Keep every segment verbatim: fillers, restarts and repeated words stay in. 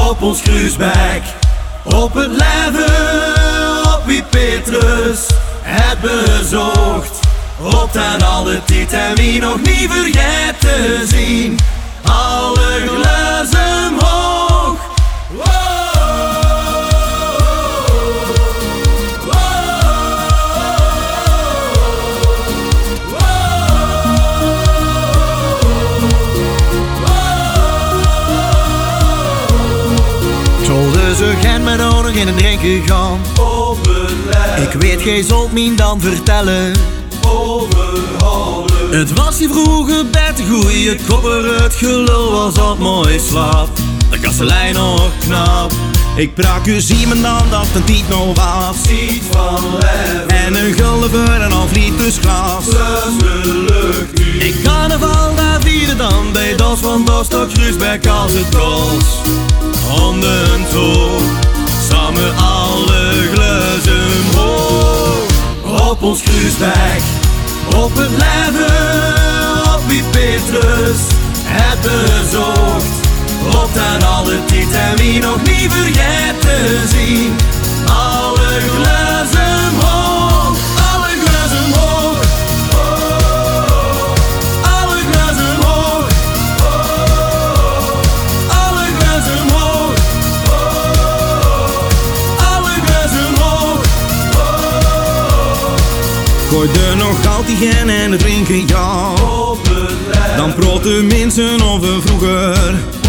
op ons Kruisbeek. Op het leven, op wie Petrus het bezocht. Op dan alle tijd en wie nog niet vergeet te zien. Alle glazen hoog. Zullen ze gaan met onig in het drinken gaan? Ik weet geen zult me dan vertellen. Overhalen. Het was die vroeger bed, goeie kopper, het gelul was al mooi slaap. De kastelein nog knap. Ik brak u zie me dan dat het niet nog was. Ziet van leven. En een gulden voor een half liters glas. Plus geluk nu. Ik carnaval daar vieren dan bij das van das tot Kruisbeek als het was. Handen hoog, samen alle glazen hoog. Op ons Kruisbeek, op het leven, op wie Petrus het bezocht. Op dan alle tijd en wie nog niet vergeet te zien. Alle glazen hoog, alle glazen hoog. Alle glazen hoog. Alle glazen hoog. Alle glazen hoog. Gooi er nog altijd geen en het drinken, ja. Dan proten mensen over vroeger.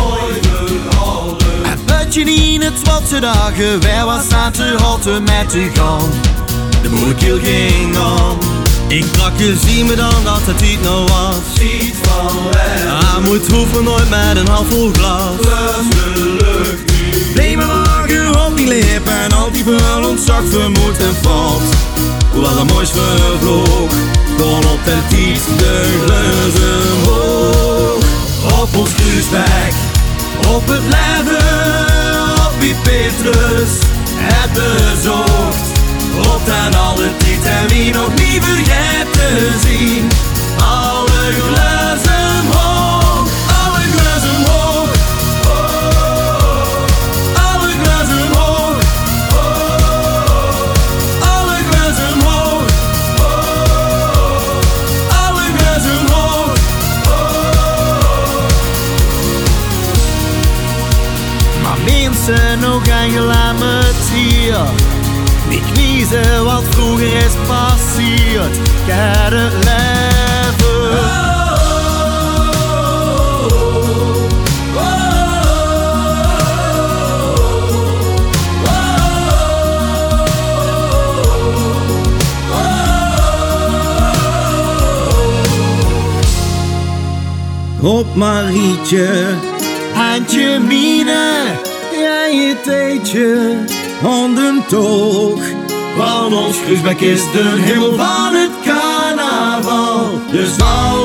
Het je niet in het zwarte dagen, wij was aan te hotten met te gaan. De moeilijkeel ging aan. Ik brak je zie me dan dat het niet nou was. Ziet van leven. Hij moet hoeven nooit met een half vol glas. Plus geluk nu. Neem me wagen op die lip en al die veel ontzag vermoed en valt. Hoewel dat moois vervloog, kon op den tijd de gleuzen hoog. Op ons Kruisbeek, op het leven, op wie Petrus het bezocht. Op dan alle tijd en wie nog niet vergeet te zien. Alle glazen hoog, alle glazen hoog. Alle glazen hoog. Alle glazen hoog. Alle glazen hoog. Maar mensen nog aangelaten hier. Die kniezen wat vroeger is passeerd. Ga het leven. Op Marietje, handje mine, jij je theetje, handen toog. Want ons Kruisbeek is de hemel van het carnaval. Dus al